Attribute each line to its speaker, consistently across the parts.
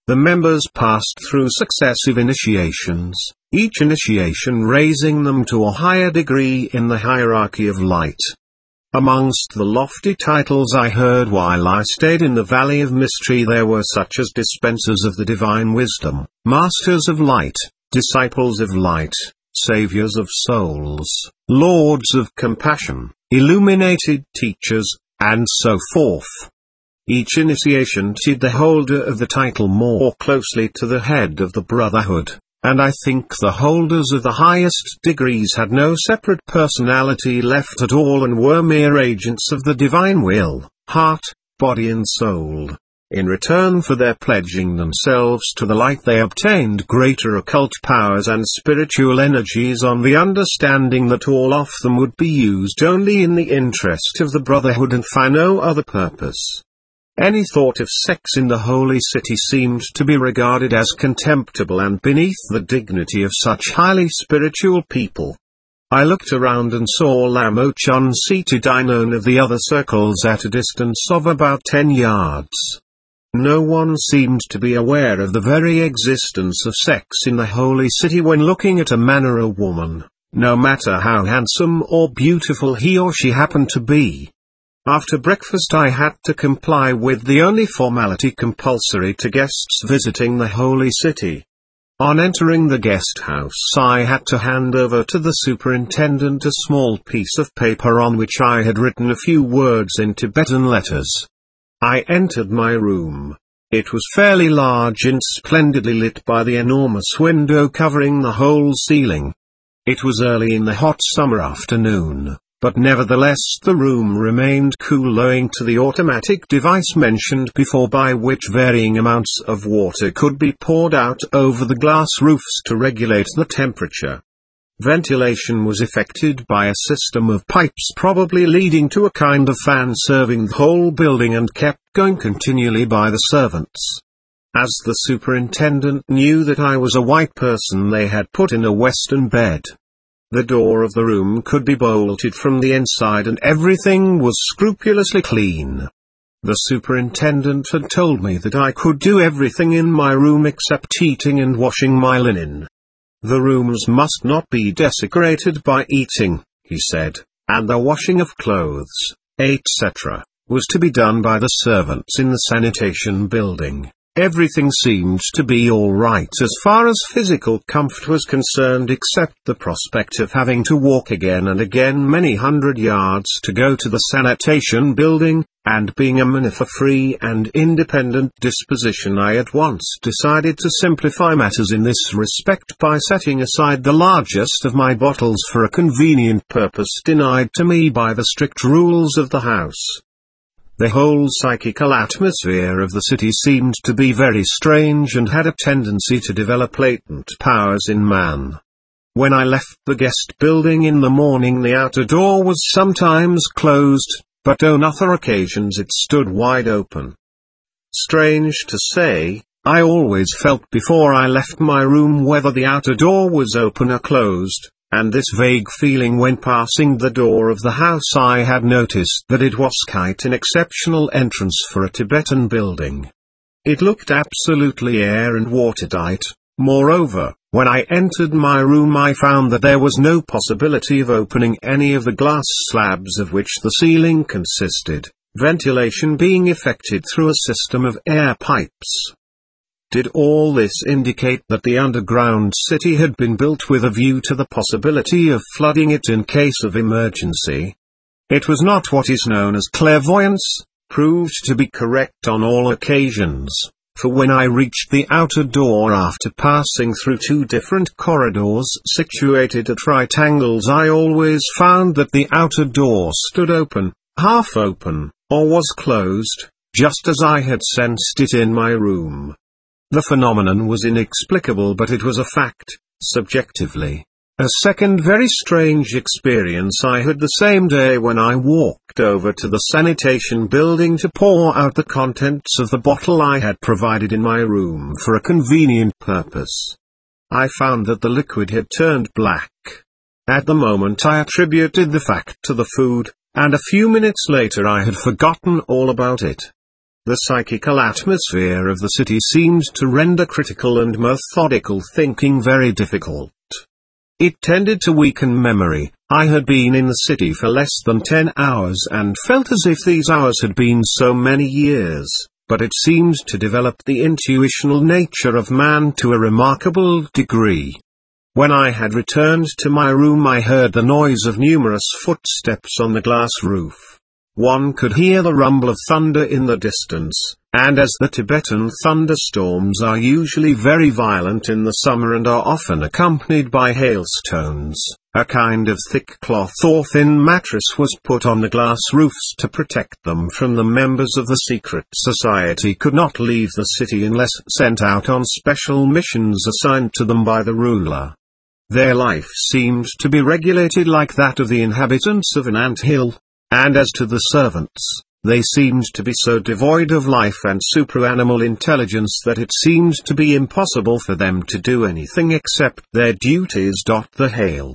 Speaker 1: The members passed through successive initiations, each initiation raising them to a higher degree in the hierarchy of light. Amongst the lofty titles I heard while I stayed in the Valley of Mystery there were such as Dispensers of the Divine Wisdom, Masters of Light, Disciples of Light, Saviors of Souls, Lords of Compassion, Illuminated Teachers, and so forth. Each initiation tied the holder of the title more closely to the head of the Brotherhood, and I think the holders of the highest degrees had no separate personality left at all and were mere agents of the divine will, heart, body and soul. In return for their pledging themselves to the light they obtained greater occult powers and spiritual energies on the understanding that all of them would be used only in the interest of the Brotherhood and for no other purpose. Any thought of sex in the holy city seemed to be regarded as contemptible and beneath the dignity of such highly spiritual people. I looked around and saw Lamo-chan seated in none of the other circles at a distance of about 10 yards. No one seemed to be aware of the very existence of sex in the holy city when looking at a man or a woman, no matter how handsome or beautiful he or she happened to be. After breakfast I had to comply with the only formality compulsory to guests visiting the holy city. On entering the guest house I had to hand over to the superintendent a small piece of paper on which I had written a few words in Tibetan letters. I entered my room. It was fairly large and splendidly lit by the enormous window covering the whole ceiling. It was early in the hot summer afternoon, but nevertheless the room remained cool owing to the automatic device mentioned before by which varying amounts of water could be poured out over the glass roofs to regulate the temperature. Ventilation was effected by a system of pipes probably leading to a kind of fan serving the whole building and kept going continually by the servants. As the superintendent knew that I was a white person they had put in a western bed. The door of the room could be bolted from the inside and everything was scrupulously clean. The superintendent had told me that I could do everything in my room except eating and washing my linen. The rooms must not be desecrated by eating, he said, and the washing of clothes, etc., was to be done by the servants in the sanitation building. Everything seemed to be all right as far as physical comfort was concerned except the prospect of having to walk again and again many hundred yards to go to the sanitation building, and being a man of a free and independent disposition I at once decided to simplify matters in this respect by setting aside the largest of my bottles for a convenient purpose denied to me by the strict rules of the house. The whole psychical atmosphere of the city seemed to be very strange and had a tendency to develop latent powers in man. When I left the guest building in the morning the outer door was sometimes closed, but on other occasions it stood wide open. Strange to say, I always felt before I left my room whether the outer door was open or closed. And this vague feeling when passing the door of the house I had noticed that it was quite an exceptional entrance for a Tibetan building. It looked absolutely air and watertight. Moreover, when I entered my room I found that there was no possibility of opening any of the glass slabs of which the ceiling consisted, ventilation being effected through a system of air pipes. Did all this indicate that the underground city had been built with a view to the possibility of flooding it in case of emergency? It was not what is known as clairvoyance, proved to be correct on all occasions, for when I reached the outer door after passing through two different corridors situated at right angles I always found that the outer door stood open, half open, or was closed, just as I had sensed it in my room. The phenomenon was inexplicable but it was a fact, subjectively. A second very strange experience I had the same day when I walked over to the sanitation building to pour out the contents of the bottle I had provided in my room for a convenient purpose. I found that the liquid had turned black. At the moment I attributed the fact to the food, and a few minutes later I had forgotten all about it. The psychical atmosphere of the city seemed to render critical and methodical thinking very difficult. It tended to weaken memory. I had been in the city for less than 10 hours and felt as if these hours had been so many years, but it seemed to develop the intuitional nature of man to a remarkable degree. When I had returned to my room, I heard the noise of numerous footsteps on the glass roof. One could hear the rumble of thunder in the distance, and as the Tibetan thunderstorms are usually very violent in the summer and are often accompanied by hailstones, a kind of thick cloth or thin mattress was put on the glass roofs to protect them from the members of the secret society could not leave the city unless sent out on special missions assigned to them by the ruler. Their life seemed to be regulated like that of the inhabitants of an ant-hill. And as to the servants, they seemed to be so devoid of life and superanimal intelligence that it seemed to be impossible for them to do anything except their duties. The hail.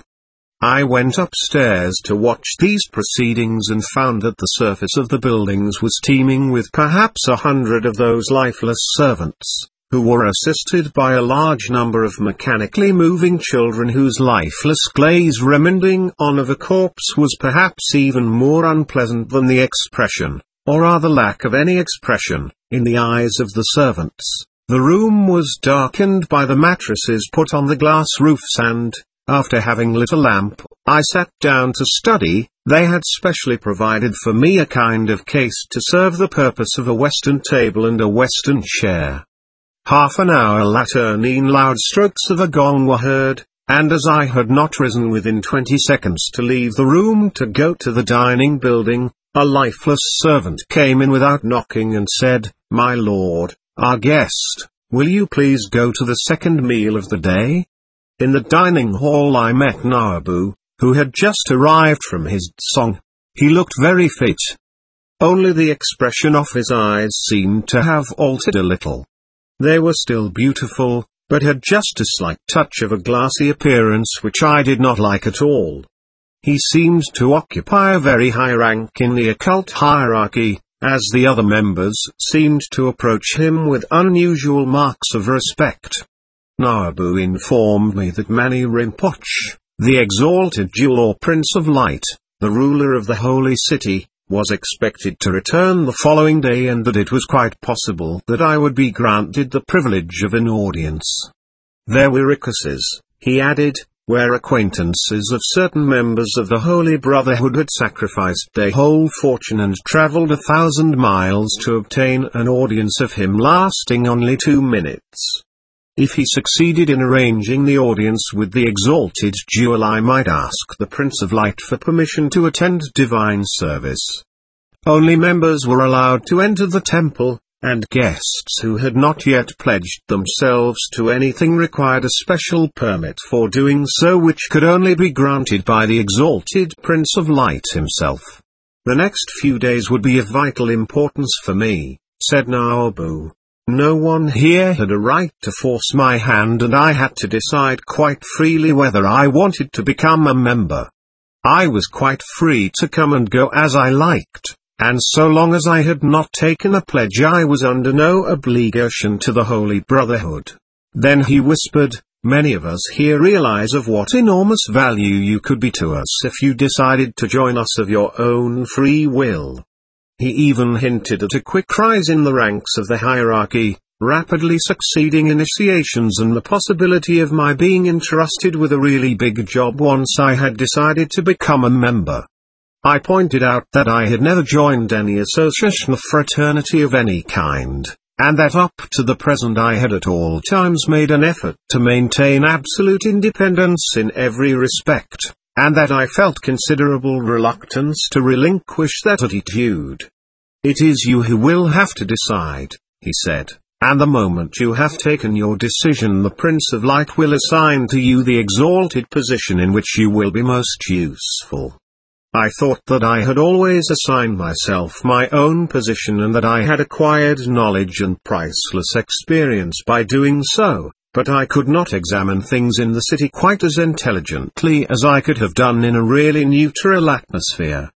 Speaker 1: I went upstairs to watch these proceedings and found that the surface of the buildings was teeming with perhaps 100 of those lifeless servants, who were assisted by a large number of mechanically moving children whose lifeless glaze reminding on of a corpse was perhaps even more unpleasant than the expression, or rather lack of any expression, in the eyes of the servants. The room was darkened by the mattresses put on the glass roofs and, after having lit a lamp, I sat down to study. They had specially provided for me a kind of case to serve the purpose of a western table and a western chair. Half an hour later loud strokes of a gong were heard, and as I had not risen within 20 seconds to leave the room to go to the dining building, a lifeless servant came in without knocking and said, "My lord, our guest, will you please go to the second meal of the day?" In the dining hall I met Nawabu, who had just arrived from his song. He looked very fit. Only the expression of his eyes seemed to have altered a little. They were still beautiful, but had just a slight touch of a glassy appearance which I did not like at all. He seemed to occupy a very high rank in the occult hierarchy, as the other members seemed to approach him with unusual marks of respect. Nawabu informed me that Mani Rinpoche, the exalted jewel or Prince of Light, the ruler of the holy city, was expected to return the following day and that it was quite possible that I would be granted the privilege of an audience. There were Rikuses, he added, where acquaintances of certain members of the Holy Brotherhood had sacrificed their whole fortune and travelled 1,000 miles to obtain an audience of him lasting only 2 minutes. If he succeeded in arranging the audience with the exalted jewel, I might ask the Prince of Light for permission to attend divine service. Only members were allowed to enter the temple, and guests who had not yet pledged themselves to anything required a special permit for doing so, which could only be granted by the exalted Prince of Light himself. The next few days would be of vital importance for me, said Nawabu. No one here had a right to force my hand, and I had to decide quite freely whether I wanted to become a member. I was quite free to come and go as I liked, and so long as I had not taken a pledge I was under no obligation to the Holy Brotherhood. Then he whispered, "Many of us here realize of what enormous value you could be to us if you decided to join us of your own free will." He even hinted at a quick rise in the ranks of the hierarchy, rapidly succeeding initiations, and the possibility of my being entrusted with a really big job once I had decided to become a member. I pointed out that I had never joined any association or fraternity of any kind, and that up to the present I had at all times made an effort to maintain absolute independence in every respect, and that I felt considerable reluctance to relinquish that attitude. "It is you who will have to decide," he said, "and the moment you have taken your decision, the Prince of Light will assign to you the exalted position in which you will be most useful." I thought that I had always assigned myself my own position and that I had acquired knowledge and priceless experience by doing so, but I could not examine things in the city quite as intelligently as I could have done in a really neutral atmosphere.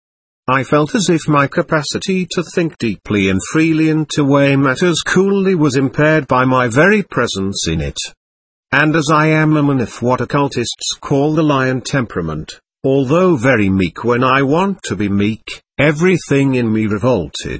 Speaker 1: I felt as if my capacity to think deeply and freely and to weigh matters coolly was impaired by my very presence in it. And as I am a man of what occultists call the lion temperament, although very meek when I want to be meek, everything in me revolted.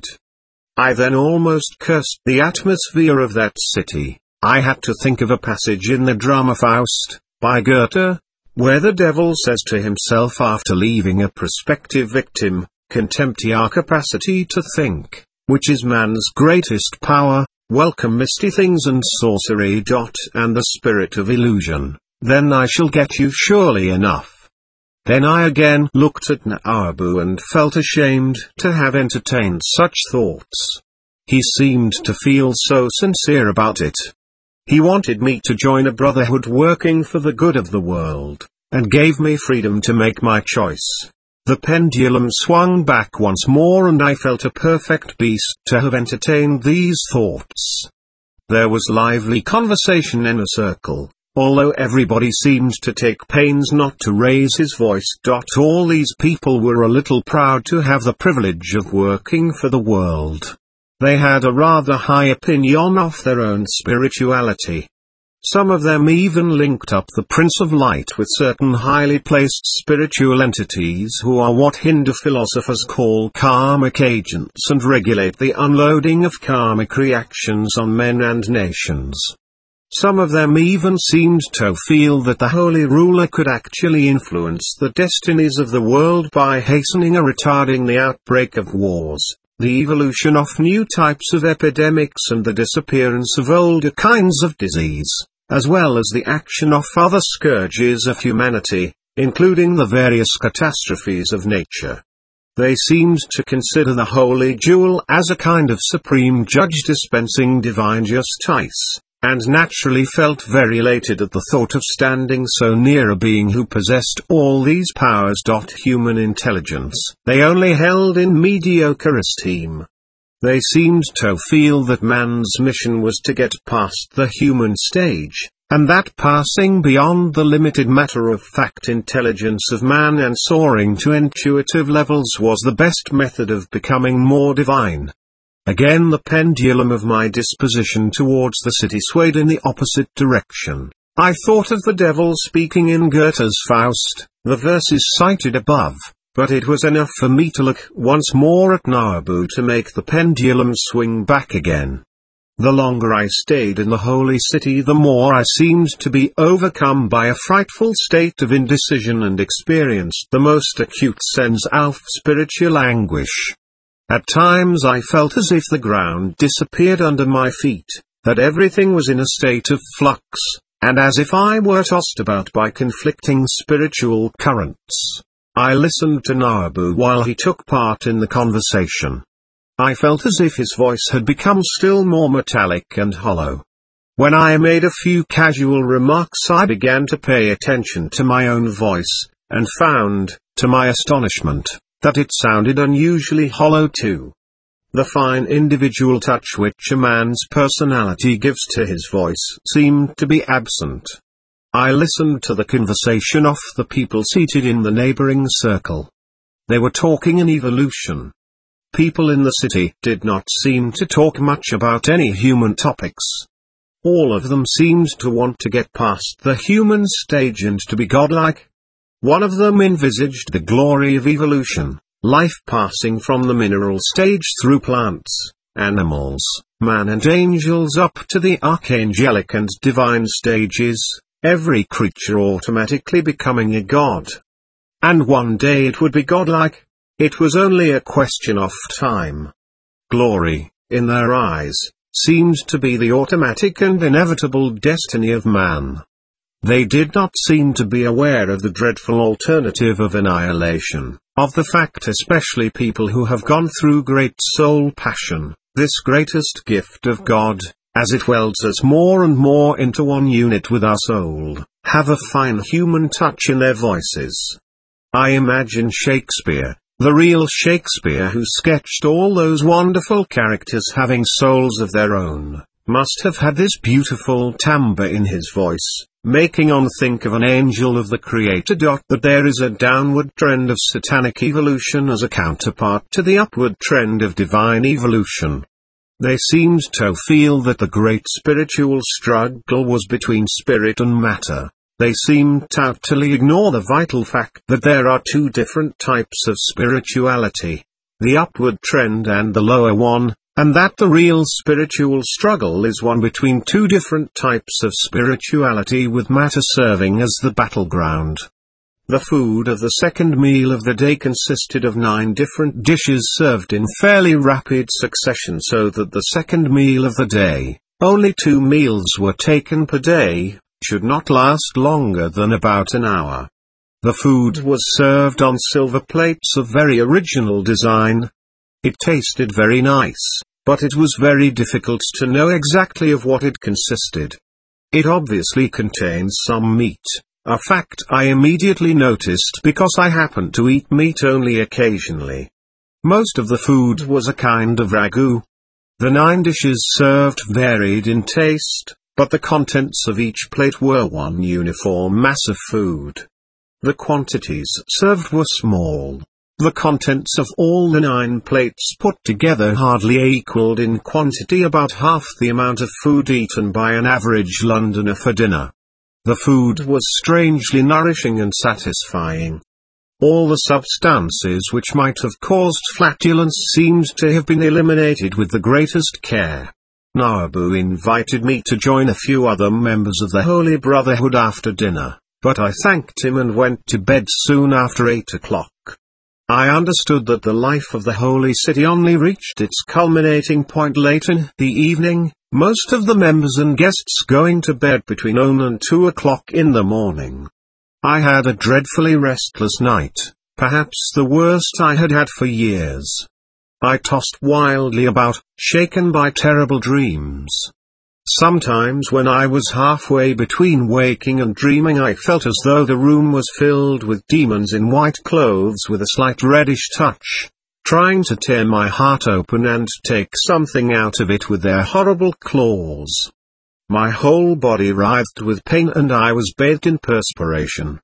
Speaker 1: I then almost cursed the atmosphere of that city. I had to think of a passage in the drama Faust, by Goethe, where the devil says to himself after leaving a prospective victim, "Contempt your capacity to think, which is man's greatest power, welcome misty things and sorcery. And the spirit of illusion, then I shall get you surely enough." Then I again looked at Nabu and felt ashamed to have entertained such thoughts. He seemed to feel so sincere about it. He wanted me to join a brotherhood working for the good of the world, and gave me freedom to make my choice. The pendulum swung back once more and I felt a perfect beast to have entertained these thoughts. There was lively conversation in a circle, although everybody seemed to take pains not to raise his voice. All these people were a little proud to have the privilege of working for the world. They had a rather high opinion of their own spirituality. Some of them even linked up the Prince of Light with certain highly placed spiritual entities who are what Hindu philosophers call karmic agents and regulate the unloading of karmic reactions on men and nations. Some of them even seemed to feel that the holy ruler could actually influence the destinies of the world by hastening or retarding the outbreak of wars, the evolution of new types of epidemics and the disappearance of older kinds of disease, as well as the action of other scourges of humanity, including the various catastrophes of nature. They seemed to consider the holy jewel as a kind of supreme judge dispensing divine justice, and naturally felt very elated at the thought of standing so near a being who possessed all these powers. Human intelligence they only held in mediocre esteem. They seemed to feel that man's mission was to get past the human stage, and that passing beyond the limited matter-of-fact intelligence of man and soaring to intuitive levels was the best method of becoming more divine. Again the pendulum of my disposition towards the city swayed in the opposite direction. I thought of the devil speaking in Goethe's Faust, the verses cited above, but it was enough for me to look once more at Nabu to make the pendulum swing back again. The longer I stayed in the holy city, the more I seemed to be overcome by a frightful state of indecision and experienced the most acute sense of spiritual anguish. At times I felt as if the ground disappeared under my feet, that everything was in a state of flux, and as if I were tossed about by conflicting spiritual currents. I listened to Nabu while he took part in the conversation. I felt as if his voice had become still more metallic and hollow. When I made a few casual remarks, I began to pay attention to my own voice, and found, to my astonishment, that it sounded unusually hollow too. The fine individual touch which a man's personality gives to his voice seemed to be absent. I listened to the conversation of the people seated in the neighboring circle. They were talking in evolution. People in the city did not seem to talk much about any human topics. All of them seemed to want to get past the human stage and to be godlike. One of them envisaged the glory of evolution, life passing from the mineral stage through plants, animals, man and angels up to the archangelic and divine stages, every creature automatically becoming a god. And one day it would be godlike. It was only a question of time. Glory, in their eyes, seemed to be the automatic and inevitable destiny of man. They did not seem to be aware of the dreadful alternative of annihilation, of the fact especially people who have gone through great soul passion, this greatest gift of God, as it welds us more and more into one unit with our soul, have a fine human touch in their voices. I imagine Shakespeare, the real Shakespeare who sketched all those wonderful characters having souls of their own, must have had this beautiful timbre in his voice, making one think of an angel of the Creator. That there is a downward trend of satanic evolution as a counterpart to the upward trend of divine evolution. They seemed to feel that the great spiritual struggle was between spirit and matter. They seemed to utterly ignore the vital fact that there are two different types of spirituality, the upward trend and the lower one, and that the real spiritual struggle is one between two different types of spirituality, with matter serving as the battleground. The food of the second meal of the day consisted of 9 different dishes served in fairly rapid succession, so that the second meal of the day, only 2 meals were taken per day, should not last longer than about an hour. The food was served on silver plates of very original design. It tasted very nice, but it was very difficult to know exactly of what it consisted. It obviously contained some meat, a fact I immediately noticed because I happened to eat meat only occasionally. Most of the food was a kind of ragout. The 9 dishes served varied in taste, but the contents of each plate were one uniform mass of food. The quantities served were small. The contents of all the 9 plates put together hardly equaled in quantity about half the amount of food eaten by an average Londoner for dinner. The food was strangely nourishing and satisfying. All the substances which might have caused flatulence seemed to have been eliminated with the greatest care. Nabu invited me to join a few other members of the Holy Brotherhood after dinner, but I thanked him and went to bed soon after 8 o'clock. I understood that the life of the Holy City only reached its culminating point late in the evening, most of the members and guests going to bed between 1 and 2 o'clock in the morning. I had a dreadfully restless night, perhaps the worst I had had for years. I tossed wildly about, shaken by terrible dreams. Sometimes when I was halfway between waking and dreaming, I felt as though the room was filled with demons in white clothes with a slight reddish touch, trying to tear my heart open and take something out of it with their horrible claws. My whole body writhed with pain and I was bathed in perspiration.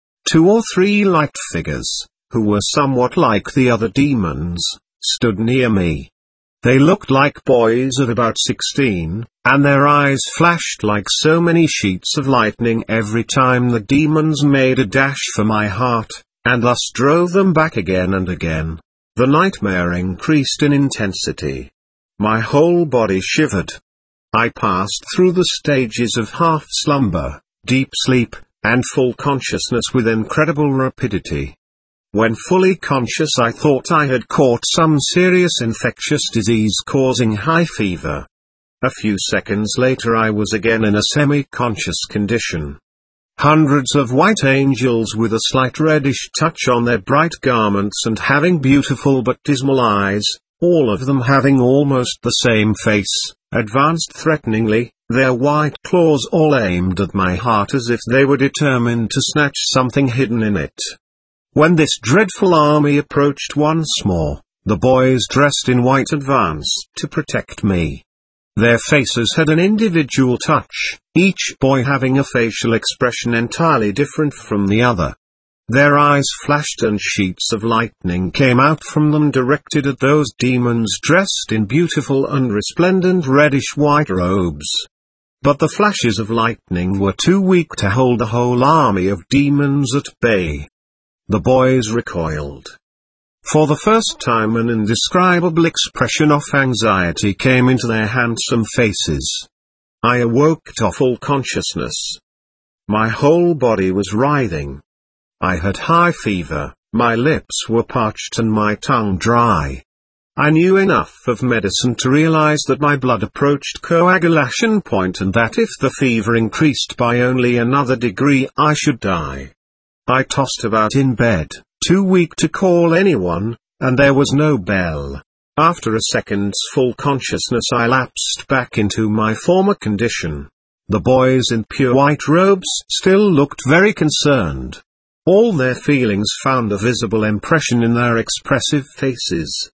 Speaker 1: 2 or 3 light figures, who were somewhat like the other demons, stood near me. They looked like boys of about 16, and their eyes flashed like so many sheets of lightning every time the demons made a dash for my heart, and thus drove them back again and again. The nightmare increased in intensity. My whole body shivered. I passed through the stages of half slumber, deep sleep, and full consciousness with incredible rapidity. When fully conscious, I thought I had caught some serious infectious disease causing high fever. A few seconds later I was again in a semi-conscious condition. Hundreds of white angels with a slight reddish touch on their bright garments and having beautiful but dismal eyes, all of them having almost the same face, advanced threateningly, their white claws all aimed at my heart as if they were determined to snatch something hidden in it. When this dreadful army approached once more, the boys dressed in white advanced to protect me. Their faces had an individual touch, each boy having a facial expression entirely different from the other. Their eyes flashed and sheets of lightning came out from them directed at those demons dressed in beautiful and resplendent reddish-white robes. But the flashes of lightning were too weak to hold the whole army of demons at bay. The boys recoiled. For the first time an indescribable expression of anxiety came into their handsome faces. I awoke to full consciousness. My whole body was writhing. I had high fever, my lips were parched and my tongue dry. I knew enough of medicine to realize that my blood approached coagulation point and that if the fever increased by only another degree I should die. I tossed about in bed, too weak to call anyone, and there was no bell. After a second's full consciousness I lapsed back into my former condition. The boys in pure white robes still looked very concerned. All their feelings found a visible impression in their expressive faces.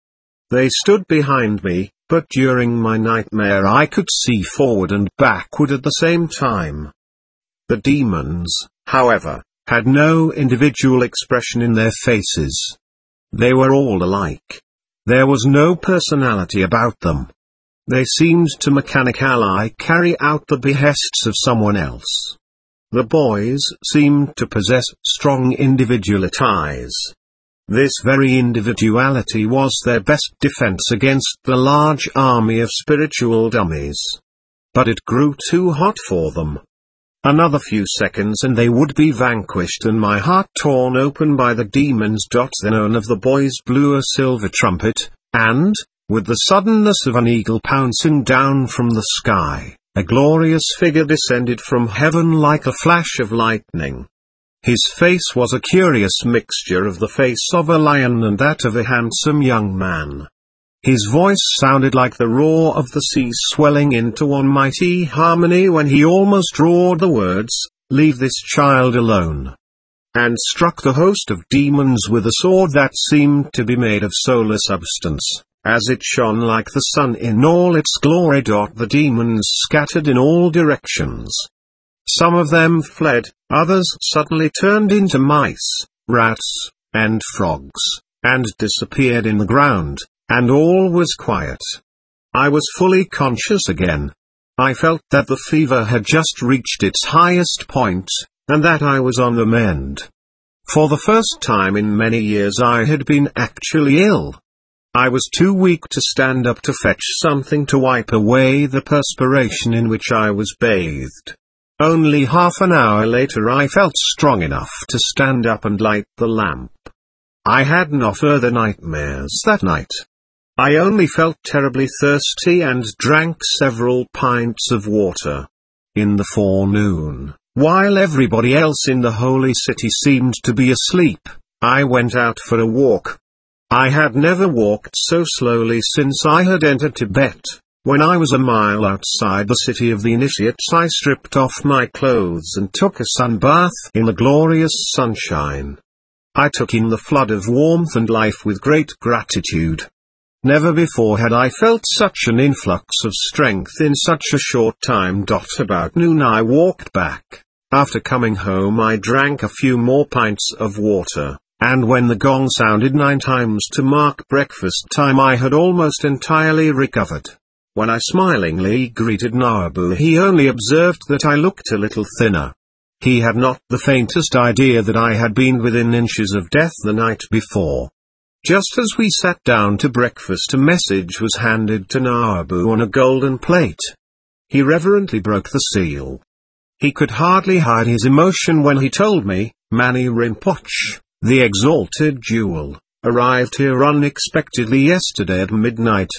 Speaker 1: They stood behind me, but during my nightmare I could see forward and backward at the same time. The demons, however, had no individual expression in their faces. They were all alike. There was no personality about them. They seemed to mechanically carry out the behests of someone else. The boys seemed to possess strong individualities. This very individuality was their best defense against the large army of spiritual dummies. But it grew too hot for them. Another few seconds and they would be vanquished and my heart torn open by the demons. Then one of the boys blew a silver trumpet, and, with the suddenness of an eagle pouncing down from the sky, a glorious figure descended from heaven like a flash of lightning. His face was a curious mixture of the face of a lion and that of a handsome young man. His voice sounded like the roar of the sea swelling into one mighty harmony when he almost roared the words, "Leave this child alone," and struck the host of demons with a sword that seemed to be made of solar substance, as it shone like the sun in all its glory. The demons scattered in all directions. Some of them fled, others suddenly turned into mice, rats, and frogs, and disappeared in the ground. And all was quiet. I was fully conscious again. I felt that the fever had just reached its highest point, and that I was on the mend. For the first time in many years I had been actually ill. I was too weak to stand up to fetch something to wipe away the perspiration in which I was bathed. Only half an hour later I felt strong enough to stand up and light the lamp. I had no further nightmares that night. I only felt terribly thirsty and drank several pints of water. In the forenoon, while everybody else in the holy city seemed to be asleep, I went out for a walk. I had never walked so slowly since I had entered Tibet. When I was a mile outside the city of the initiates I stripped off my clothes and took a sunbath in the glorious sunshine. I took in the flood of warmth and life with great gratitude. Never before had I felt such an influx of strength in such a short time. About noon I walked back. After coming home I drank a few more pints of water, and when the gong sounded 9 times to mark breakfast time I had almost entirely recovered. When I smilingly greeted Nabu he only observed that I looked a little thinner. He had not the faintest idea that I had been within inches of death the night before. Just as we sat down to breakfast a message was handed to Nabu on a golden plate. He reverently broke the seal. He could hardly hide his emotion when he told me, Mani Rinpoche, the exalted jewel, arrived here unexpectedly yesterday at midnight.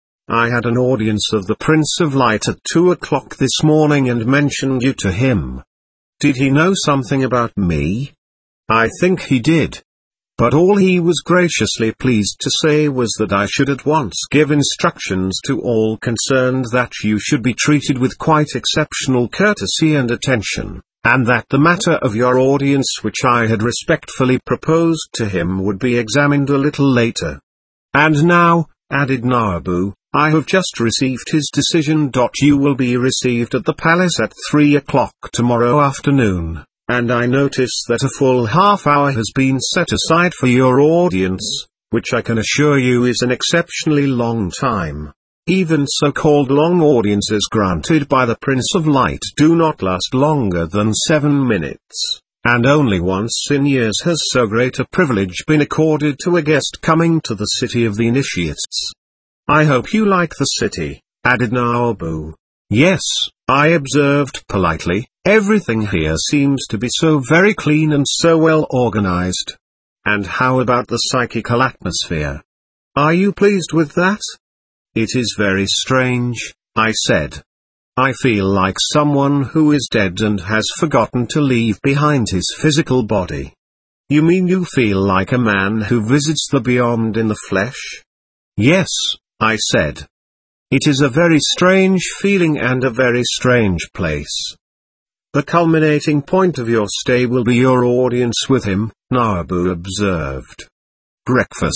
Speaker 1: I had an audience of the Prince of Light at 2 o'clock this morning and mentioned you to him. Did he know something about me? I think he did. But all he was graciously pleased to say was that I should at once give instructions to all concerned that you should be treated with quite exceptional courtesy and attention, and that the matter of your audience which I had respectfully proposed to him would be examined a little later. And now, added Nabu, I have just received his decision. You will be received at the palace at 3 o'clock tomorrow afternoon. And I notice that a full half hour has been set aside for your audience, which I can assure you is an exceptionally long time. Even so-called long audiences granted by the Prince of Light do not last longer than 7 minutes, and only once in years has so great a privilege been accorded to a guest coming to the city of the initiates. I hope you like the city, added Nabu. Yes, I observed politely, everything here seems to be so very clean and so well organized. And how about the psychical atmosphere? Are you pleased with that? It is very strange, I said. I feel like someone who is dead and has forgotten to leave behind his physical body. You mean you feel like a man who visits the beyond in the flesh? Yes, I said. It is a very strange feeling and a very strange place. The culminating point of your stay will be your audience with him, Nabu observed. Breakfast,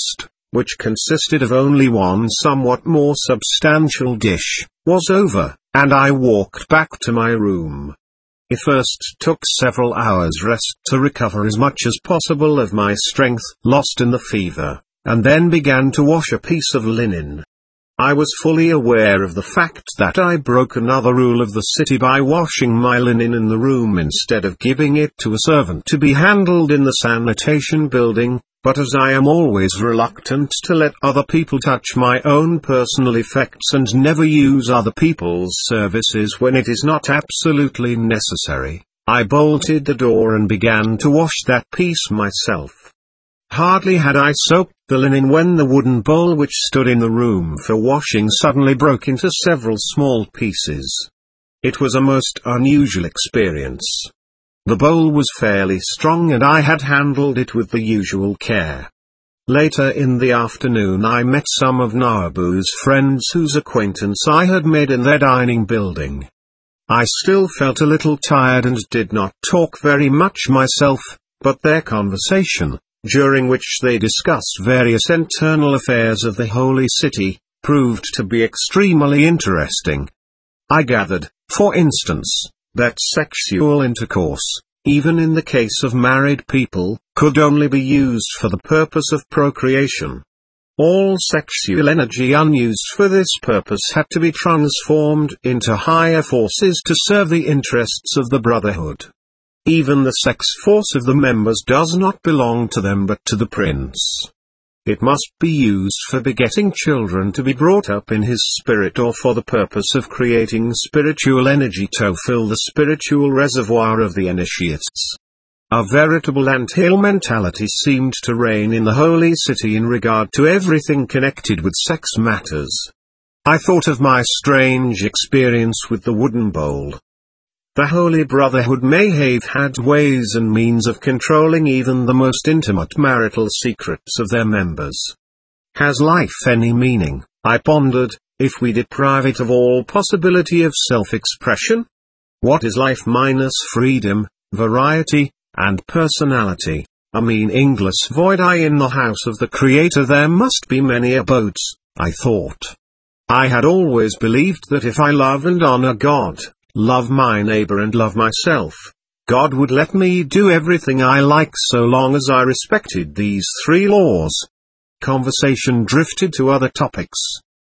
Speaker 1: which consisted of only one somewhat more substantial dish, was over, and I walked back to my room. It first took several hours' rest to recover as much as possible of my strength lost in the fever, and then began to wash a piece of linen. I was fully aware of the fact that I broke another rule of the city by washing my linen in the room instead of giving it to a servant to be handled in the sanitation building, but as I am always reluctant to let other people touch my own personal effects and never use other people's services when it is not absolutely necessary, I bolted the door and began to wash that piece myself. Hardly had I soaked the linen when the wooden bowl which stood in the room for washing suddenly broke into several small pieces. It was a most unusual experience. The bowl was fairly strong and I had handled it with the usual care. Later in the afternoon I met some of Nawabu's friends whose acquaintance I had made in their dining building. I still felt a little tired and did not talk very much myself, but their conversation, during which they discussed various internal affairs of the holy city, proved to be extremely interesting. I gathered, for instance, that sexual intercourse, even in the case of married people, could only be used for the purpose of procreation. All sexual energy unused for this purpose had to be transformed into higher forces to serve the interests of the brotherhood. Even the sex force of the members does not belong to them but to the prince. It must be used for begetting children to be brought up in his spirit or for the purpose of creating spiritual energy to fill the spiritual reservoir of the initiates. A veritable anthill mentality seemed to reign in the holy city in regard to everything connected with sex matters. I thought of my strange experience with the wooden bowl. The Holy Brotherhood may have had ways and means of controlling even the most intimate marital secrets of their members. Has life any meaning, I pondered, if we deprive it of all possibility of self-expression? What is life minus freedom, variety, and personality? A meaningless void. In the house of the Creator there must be many abodes, I thought. I had always believed that if I love and honor God, love my neighbor and love myself, God would let me do everything I like so long as I respected these three laws. Conversation drifted to other topics.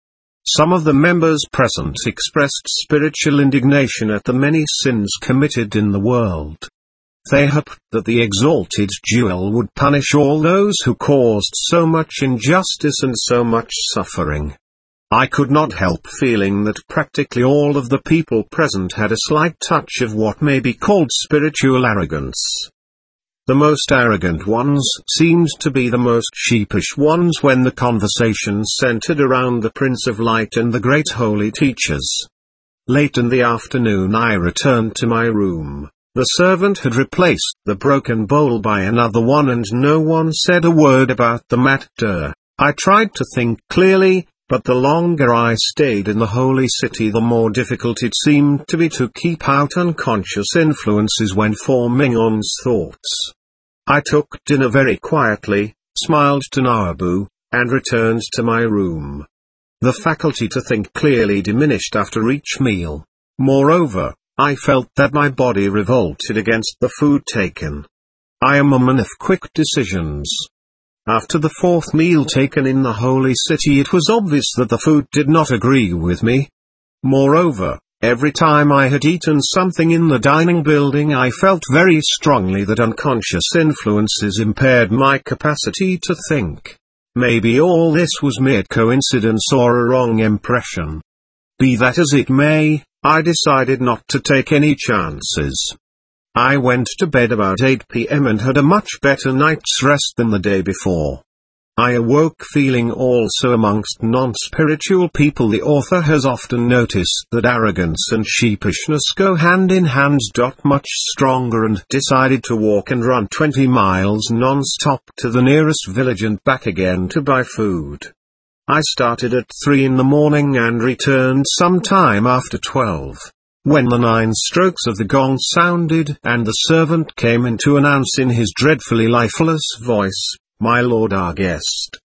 Speaker 1: Some of the members present expressed spiritual indignation at the many sins committed in the world. They hoped that the exalted jewel would punish all those who caused so much injustice and so much suffering. I could not help feeling that practically all of the people present had a slight touch of what may be called spiritual arrogance. The most arrogant ones seemed to be the most sheepish ones when the conversation centered around the Prince of Light and the great holy teachers. Late in the afternoon I returned to my room. The servant had replaced the broken bowl by another one and no one said a word about the matter. I tried to think clearly, but the longer I stayed in the holy city the more difficult it seemed to be to keep out unconscious influences when forming one's thoughts. I took dinner very quietly, smiled to Nawabu, and returned to my room. The faculty to think clearly diminished after each meal. Moreover, I felt that my body revolted against the food taken. I am a man of quick decisions. After the fourth meal taken in the holy city it was obvious that the food did not agree with me. Moreover, every time I had eaten something in the dining building I felt very strongly that unconscious influences impaired my capacity to think. Maybe all this was mere coincidence or a wrong impression. Be that as it may, I decided not to take any chances. I went to bed about 8 p.m. and had a much better night's rest than the day before. I awoke feeling also amongst non-spiritual people. The author has often noticed that arrogance and sheepishness go hand in hand. Much stronger and decided to walk and run 20 miles non-stop to the nearest village and back again to buy food. I started at 3 in the morning and returned sometime after 12. When the 9 strokes of the gong sounded and the servant came in to announce in his dreadfully lifeless voice, "My lord, our guest."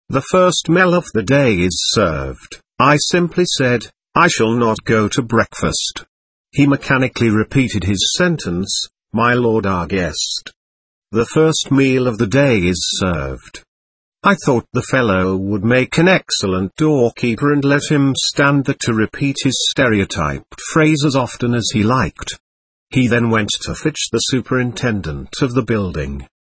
Speaker 1: The first meal of the day is served. I simply said, I shall not go to breakfast. He mechanically repeated his sentence, my lord our guest. The first meal of the day is served. I thought the fellow would make an excellent doorkeeper and let him stand there to repeat his stereotyped phrase as often as he liked. He then went to fetch the superintendent of the building.